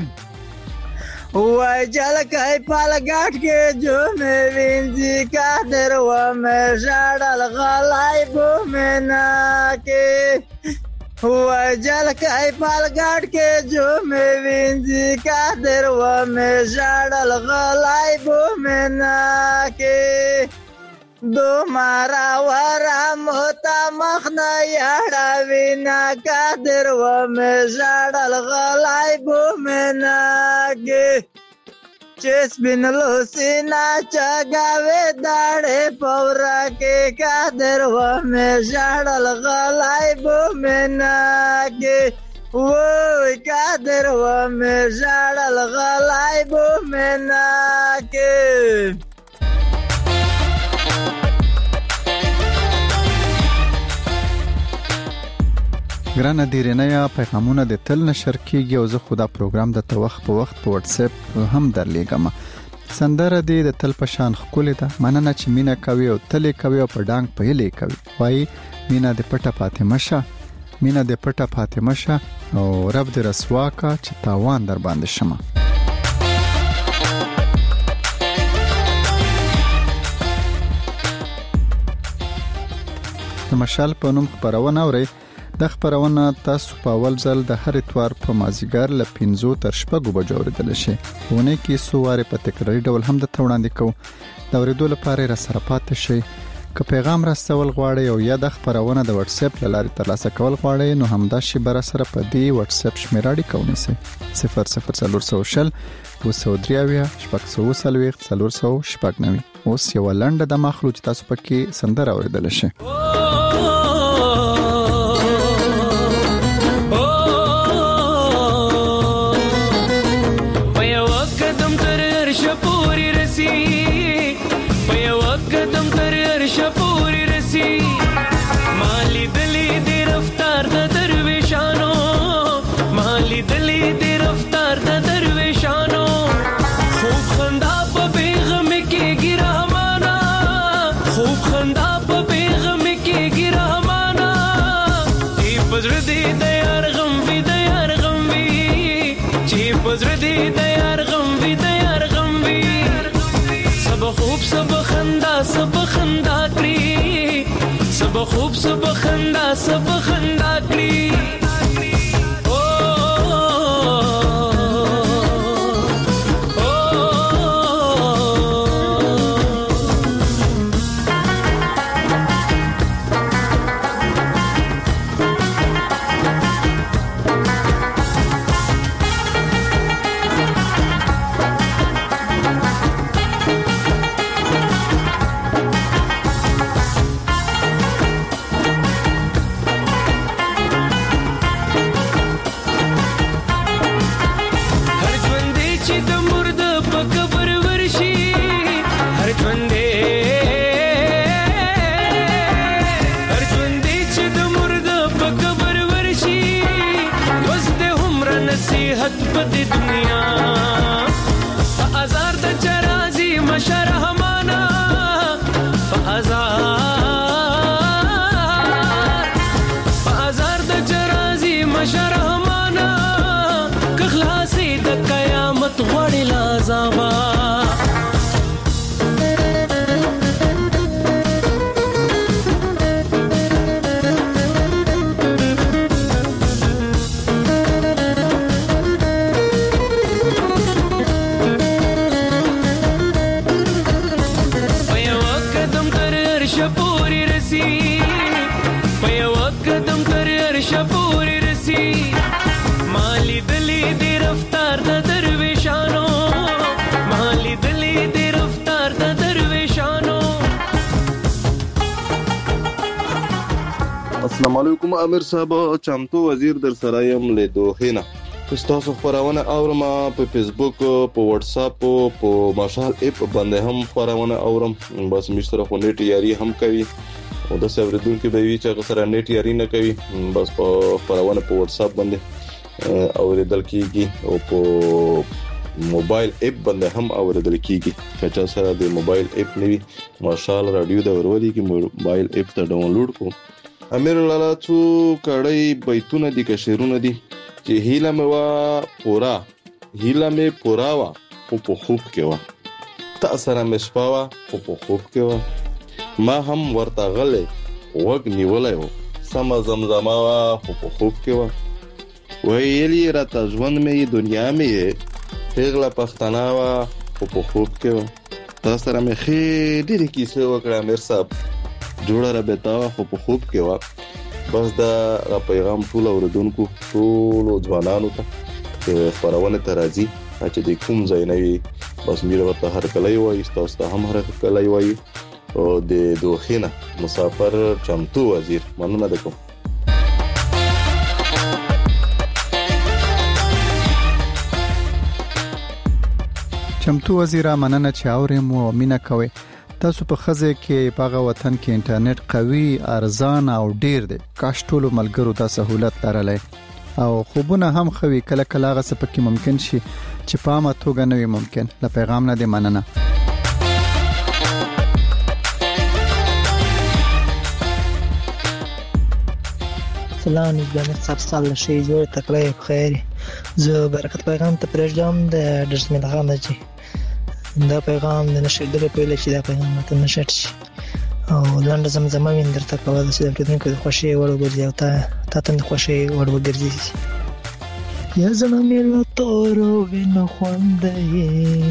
وای جل کای پال غاټ کې جو مې وینځي قدر و مې ځړل غلایبو مناګي. وای جل کای پال غاټ کې جو مې وینځي قدر و مې ځړل غلایبو مناګي. دو مارا ورا موتا مخنا یاړه وینا قدر و مې ځړل غلایبو مناګي. چې سپینلو سینا چګاوې داړې پورا کې قادر و مې ژړل غلای بو مینا کې وای قادر و مې ژړل غلای بو مینا کې.
ګرانه دیرینه پیغامونه د تل نشر کیږي او زه خو دا پروګرام د توخ په وخت په واتس اپ هم درلیږم. سندره دی د تل په شان خولې ده، مننه چې مینا کوي او تلې کوي او په ډانګ پهلې کوي. وای مینا د پټه فاطمه شه، مینا د پټه فاطمه شه او رب دې رسوا کا چې تاوان در باندې شمه. د مشال په نوم خبرونه اوري. د خبرونه تاسو په اول ځل د هر اتوار په مازیګر ل پنځو تر شپږو بجو اوریدل شي. ونه کې سواره په تکراري ډول هم د توړاندې کو د اوریدو لپاره را سره پاتې شي. که پیغام راستول غواړئ او یا د خبرونه د واتس اپ لارې ترلاسه کول غواړئ نو همدا شی بر سره په دی واتس اپ شمیره اړیکه ونیسئ صفر صفر څلور سوه شل دوه سوه درې اویا شپږ سوه څلوېښت څلور سوه شپږ نوي. اوس یو لنډه د مخلوق تاسو پکې سندره اوریدل شي.
सब खंदा करी सब खूब सब खंदा सब खंदा करी ओ
السلام علیکم امیر صاحب، چمتو وزیر در سره یم له دوحې نه. تاسو خبرونه اورم په فیسبوک، په واتس اپ، په مشال اپ باندې هم خبرونه اورم. بس مشتره خو نیټ یاري هم کوي او د سوریدونکو به وی چې سره نیټ یاري نه کوي، بس په خبرونه په واتس اپ باندې اوریدل کیږي او په موبایل اپ باندې هم اوریدل کیږي. چې سره د موبایل اپ نوي مشال رادیو د ورولي کې موبایل اپ ته ډاونلوډ کو. امیر لالا څو کړي بیتونه دي که شعرونه دي چې هیله مې وا پورا هیله مې پورا وا او په خوب کې وا تا سره مې شپه وا او په خوب کې وا ما هم ورته غلې وګ نیولای و سم زمزمه وا او په خوب کې وا ویلي راته ژوند مې دنیا مې پیغله پښتنه وا او په خوب کې وا تا سره مې خې ډېرې کیسې وکړه امیر صاحب جوړه را بتاوه خو په خوب کې وا. بس دا پیغام ټول اوردونکو ټول ځوانانو ته خبرونه ته راځي چې د کوم ځای نه وي بس میر ورته هر کله وایي تاسو ته هم هر کله وایي او د دوخینه مسافر چمتو وزیر مننه وکم.
چمتو وزیره مننه چې اورم او مینا کوي. تاسو په خزه کې پاغه وطن کې انټرنیټ قوي ارزان او ډیر دی. کاش ټول ملګرو دا سہولت لرلای او خوبونه هم خوي کله کله غس پکې ممکن شي چې پامه توګه نه وي ممکن. له پیغام نه دی مننه.
سلام نجیب صاحب سال شي جوړ تکلیف خیر. زه برکت پیغام ته پرېږدم د درسمه خان دجی. دا پیغام د نشر د په لچې دا پیغام ته نشر شي او لاندې زمزمه وین درته کوله چې د پردونکو د خوشي وړو ګرځي او تا تا ته د خوشي وړو ګرځي. یا زما مې تورو وینو خوندې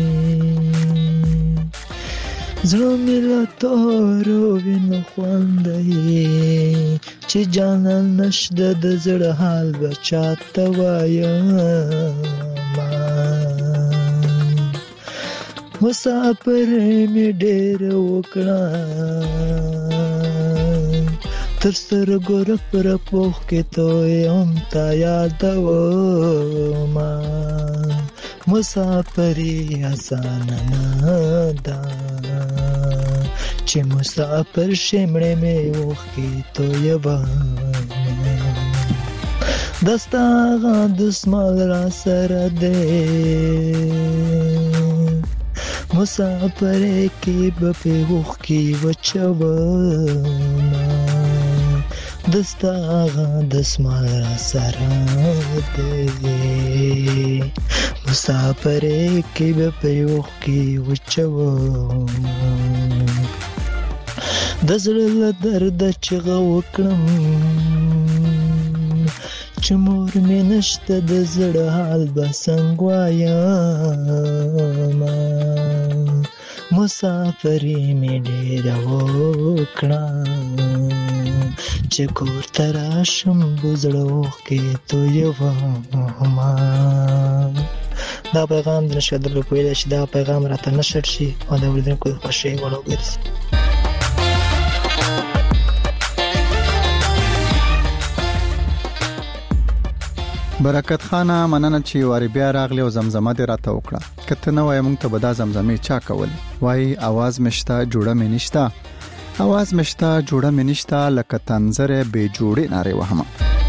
زما مې تورو وینو خوندې چې جانان نشته د زړه حال بچاته وایم مسافر می ډېر وکړه تر سره ګور پر پوخ کې تو یم تا یادوم مسافری آسان نه ده چې مسافر شمړې مې وخ کې تو یوم دستا غاند سمال را سره ده مسافر کې په وخ کې وچوم دستا غاند سمال را سره ده مسافر کې په وخ کې وچوم د زړه درد چغه وکړم چې مور مې نشته د زړه حال به څنګه وایم مسافري مې ډېره وکړه چې کور ته راشم به زړه اوښکې تویوم. دا پیغام د نشر درلو کویلی چې دا پیغام راته نشر شي او د اورېدونکو د خوښۍ وړ وګرځي.
برکت خانه مننه چې واری بیا راغلی او زمزمه دې راته وکړه. کته نه وای مونږ ته به دا زمزمه چا کول وای आवाज مشتا جوړه مې نشتا आवाज مشتا جوړه مې نشتا لکه تنظره به جوړې ناره وهمه.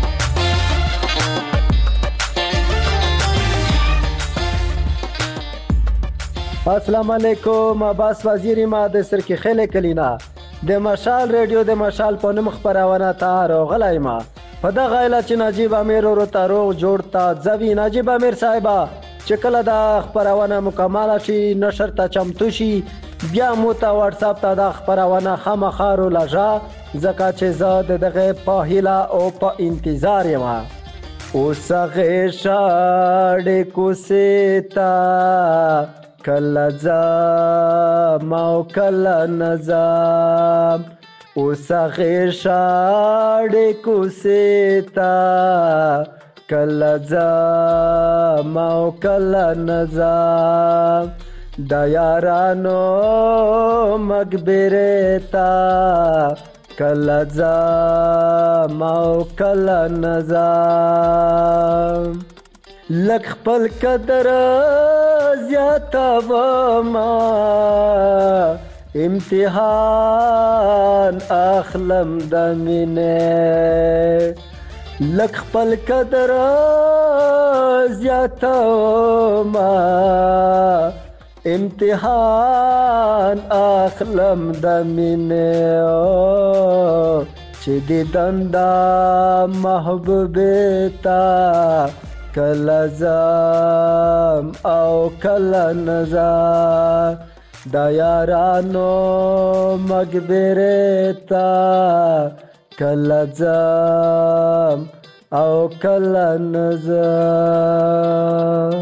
السلام علیکم عباس وزیری ما د سرکی خېله کلینا د مشال ریډیو د مشال په نوم خبرونه تا راغلی ما په دغه غیله چې نجیب امیر ورو تاروغ جوړ تا ځوی. نجیب امیر صاحبہ چې کله دا خبرونه مکمل شي نشر ته چمتو شي بیا مو ته واتس اپ ته دا خبرونه خامخارو لژا زکه چې زه دغه په هیله او په انتظار یم. اوسغه شاړې کوستا کله زم او کله نظام اوسغه شاړې کوستا کله زم او کله نظام د یارانو مقبره تا کله زم او کله نظام لک خپل قدر زیاته وما امتحان اخلم د مینه لک خپل قدر زیاته وما امتحان اخلم د مینه چې د دندا محبوبه تا کله زم او کله نظر د یارانو مقبره تا کله زم او کله نظر.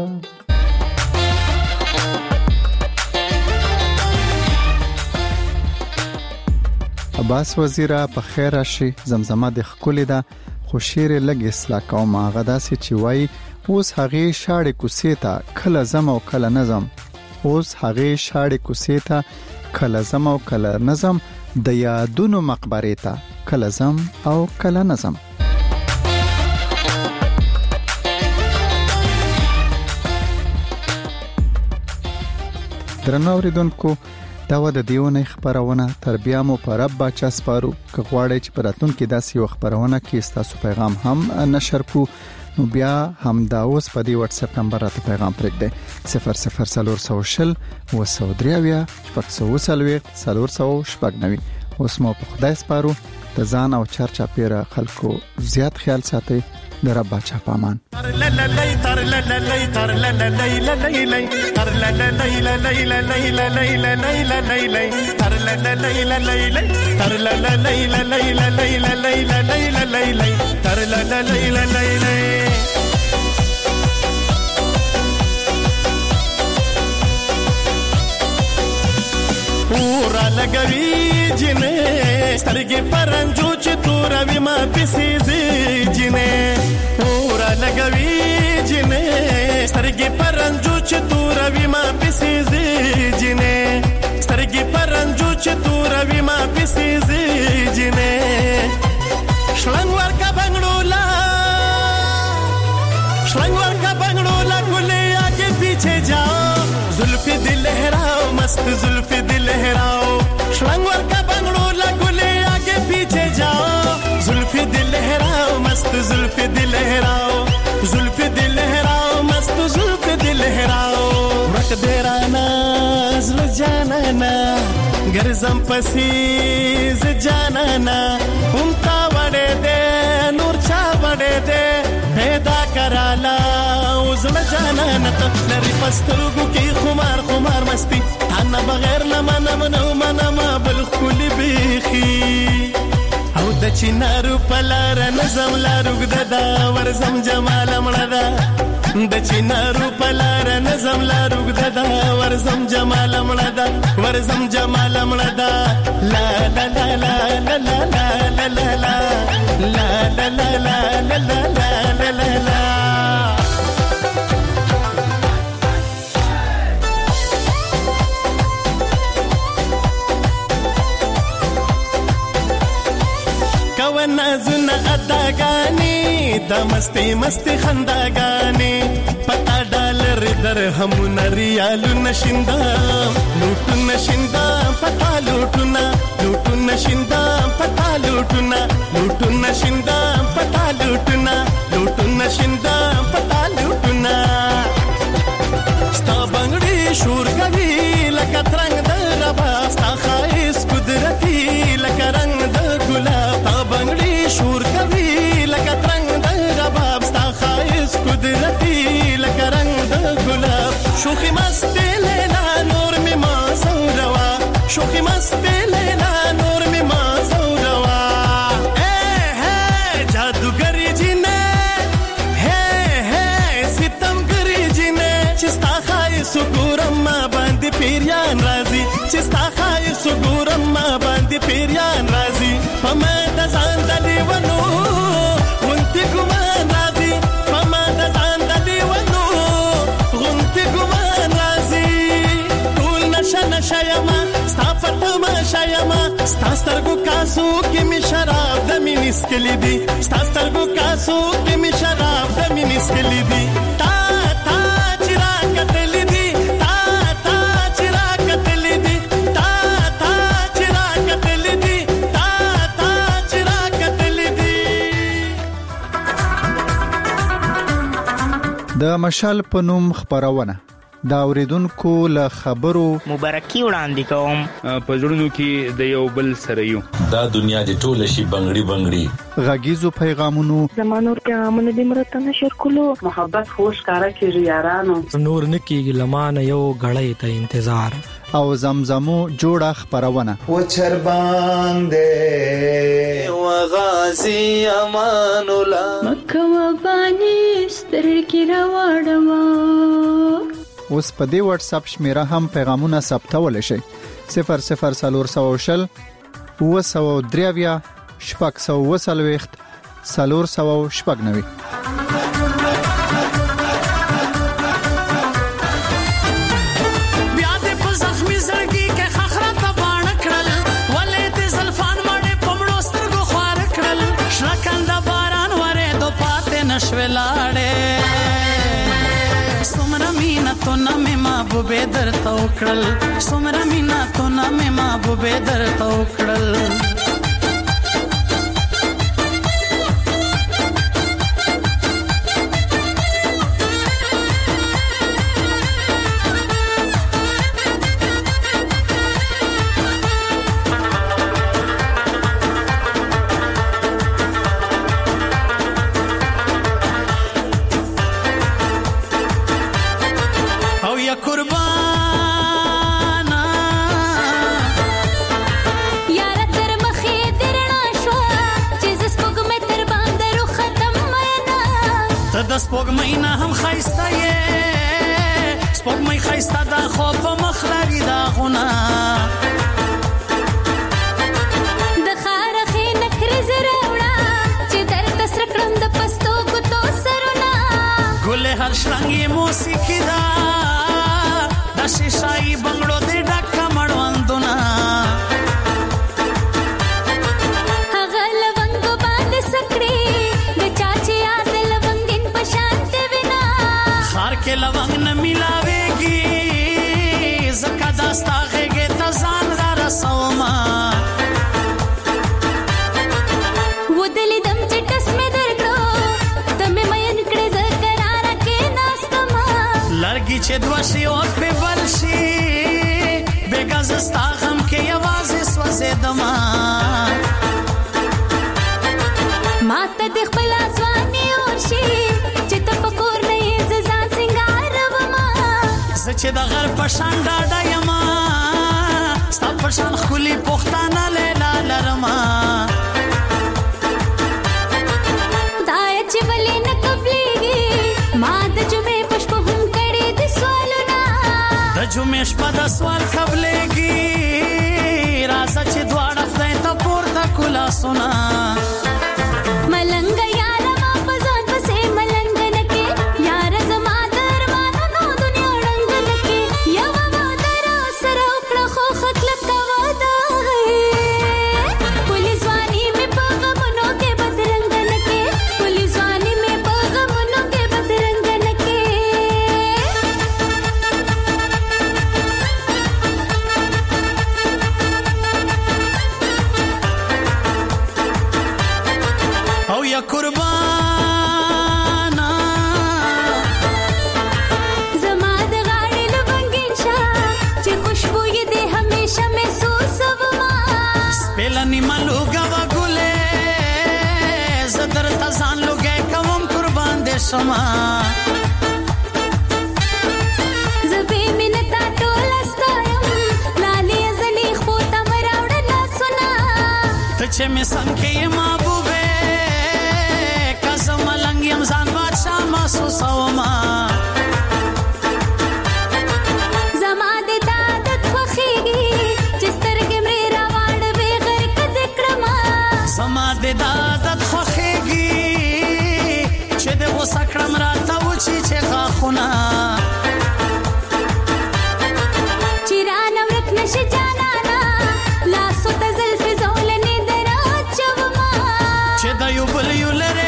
عباس وزیره په خیر راشي. زمزمه د خکولې ده خو شیر لګ اصلاح کوم هغه داسې چې وای اوس هغه شاړې کوسې ته کله زم او کله نظم اوس هغه شاړې کوڅې ته کله زم او کله نظم د یادونو مقبره ته کله زم او کله نظم. درنو اوریدونکو دا و د دیونه خبرونه تر بیا مو پر رب باچا سپارو که غواړئ چې پراتون کې داسې یو خبرونه کې تاسو پیغام هم نشر کو نو بیا هم دا اوس په دی واتس اپ نمبر راته پیغام پرېږدئ صفر صفر صفر شل و سو دریاویا شپږ سوه څلوېښت څلور سوه شپږ نوي. اوس مو په خدای سپارو د ځان او چرچا پیره خلکو زیات خیال ساتئ. د رب باچا پامان.
پورا لګوي جنې سترګې پرنجو چې توروي ما پسې زی جنې پورا لګوي جنې سترګې پرنجو چې توروي ما پسې زی جنې سترګې پرنجو چې توروي ما پسې زی جنې شلنګ ورکا بنگړولا شلنګ ورکا بنگړولا ګلې आगे पीछे जाओ जुल्फी दिल लहराओ मस्त जुल्फी दिल लहराओ शलंग वर्का बंगड़ो लगुले आगे पीछे जाओ जुल्फी दिल लहराओ मस्त जुल्फी दिल लहराओ जुल्फी दिल लहराओ मस्त जुल्फी दिल लहराओ रख दे राना जुल जाना ना गरजम पसीज जाना ना उमता वड़े दे नूर चा वड़े दे पैदा कराला उजल जाना न तो लरी पस्तरगो की खुमार खुमार मस्ती थाना बगैर लमा नम नौ मनम बल खुल बिखी او د چینارو پلار نظم لارو ددا ورزم جمال مړدا د چینارو پلار نظم لارو ددا ورزم جمال مړدا ورزم جمال مړدا لا لا لا لا لا لا لا لا لا لا لا لا لا لا لا لا نازونه اداګانی د مستی مستی خنداګانی پتا ډالر درهم ریال نشیندا لوټ نشیندا پتا لوټنا لوټ نشیندا پتا لوټنا لوټ نشیندا پتا لوټنا لوټ نشیندا پتا لوټنا ستا بنگړي شور کوي لکه ترنګ د ربا ستا خایس قدرتي لکه رنگ د ګلاب بنگړي شور کوي لکه ترنګ د رباب ستا خایس قدرتي لکه رنگ د ګلاب شوخي مست لیلا نور می ما زوروا شوخي مست لیلا نور می ما زوروا اے ہے جادوګری جنې ہے ہے ستمګری جنې چې ستا خایس ګورم ما باندې پیریان راځي چې ستا خایس ګورم ما باندې پیریان راځي پمه د ځان د لیونو غونتی ګمان راځي پمه د ځان د لیونو غونتی ګمان راځي ټول نشه نشه یما ستا پټما شایما ستا سترګو کاسو کې می شراب د مینس کلی دی ستا سترګو کاسو کې می شراب د مینس کلی دی تا تا چیرا کتلی دی تا تا چیرا کتلی دی تا تا چیرا کتلی دی
د مشال په نوم خبرونه دا اوریدونکو له خبرو
مبارکي وړاندې کوم
په جوړونو کې د یو بل سره یو
دا دنیا د ټوله شي بنگړي بنگړي
غږیزو پیغامونو
زمانور پیغامونه د مرته نشر کولو محبت خوش کارا کیږي یارانو
نور نکیږي لمانه یو غړې ته انتظار
او زمزمو جوړه خبرونه
و چرباندې و غازی امان الله
مکه و بانی سترګې راوړما
اوس په دې واتس اپ شمیره هم پیغامونه ثبتول شي صفر صفر صفر شل و سو دریاویا شپږ سوه اوه څلوېښت څلور سوه شپږ نوي.
مینتونه مې محبوبې درته وکړل څومره مینتونه مې محبوبې درته وکړل سپوږمۍ نه هم ښایسته یې سپوږمۍ ښایسته ده خو په مخ لري داغونه
د ښاره ښې نکرې زه راوړه چې درته سره کړم د پستو ګوتو سرونه
ګلې هر شرنګې موسیقي ده د شیشایي بنګړو دې ډکه مړوندونه
هغه لونګو باندې سکړې د چاچې یاد
کې لونګ نه ملاويږي زکه داستا غېږه ته ځان را رسوما
ودلې دم چې ټس مې درکړو ته مې مېن کړې زکرار کې ناستما
لړګي چې دوشي او په بلشي بیګا زستا غم کې आवाज سوځې دما
ماته د خپل ځواني ورشي چې ته پکور نه
چې د غر په شان ډاډه یما ستا په شان خولي پښتانه لیلا لرما
خدای چې ولې نه قبلېږي ما د جمعې په شپه هم کړې د سوالونه
د جمعې شپه د سوال قبلېږي راځه چې دواړه خدای ته پورته کلا سنا
ملنګ یاره ما په ځان پسې ملنګ نه کې یار زما
قربانا
زما د غاړې لونګین شه چې خوشبو یې دې همیشه محسوس وما
سپېلنی ملوګه وګولې زه درته ځان لوګی کوم قربان دې شما
زه بې مینه تا ټوله ستایم لالې زلې خو ته مې راوړه لاسونه
ته چې مې څنګ کې یې محبوبې یم ځان بادشاه محسوسوما
زما د عادت خوښېږي چې سترګې مې راواړوې غرقه دې کړمه
زما د عادت خوښېږي چې د غوسه کړم راته وچې چې غاښونه
چې رانه ورک نشي جانانه لاسو ته زلفې زولنې دراچومه
چې د یو بل یو لرې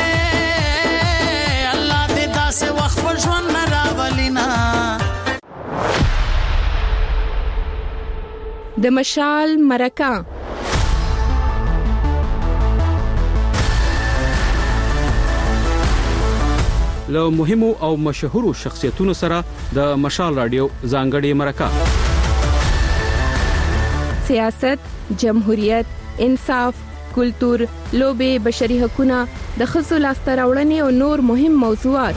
د مشال مرکه
له مهمو او مشهورو شخصیتونو سره د مشال رادیو ځانګړي مرکه
سیاست، جمهوریت، انصاف، کلتور، لوبې، بشري حقوقونه، د ښځو لاسته راوړنې او نور مهم موضوعات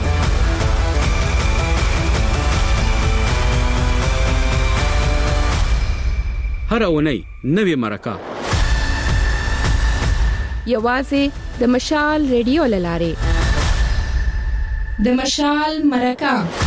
هر اونۍ نوې مرکه
یوازې د مشال ریډیو لاره. د مشال مرکه